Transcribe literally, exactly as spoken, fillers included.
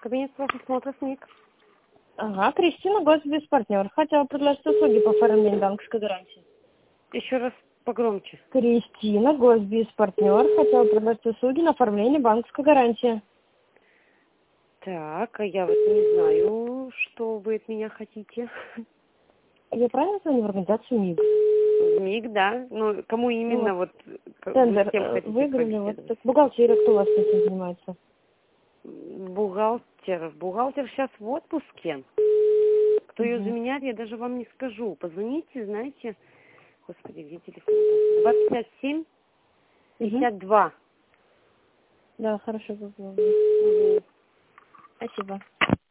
Кабинет профосмотра СМИК. Ага, Кристина, госбезпартнер. Хотела предложить услуги по оформлению банковской гарантии. Еще раз погромче. Кристина, госбезпартнер. Хотела предложить услуги на оформление банковской гарантии. Так, а я вот не знаю, что вы от меня хотите. Я правильно звоню в организацию МИГ? МИГ, да. Ну, кому именно Вот. вот, к- Тендер вы с кем э, хотите выиграли. Вот побеседовать? так, бухгалтерия, кто у вас этим занимается? Бухгалтер. Бухгалтер сейчас в отпуске. Кто ее Угу. заменяет, я даже вам не скажу. Позвоните, знаете, господи, где телефон? двадцать пять семь Угу. пятьдесят два. Да, хорошо, попробую. Мгм. Спасибо.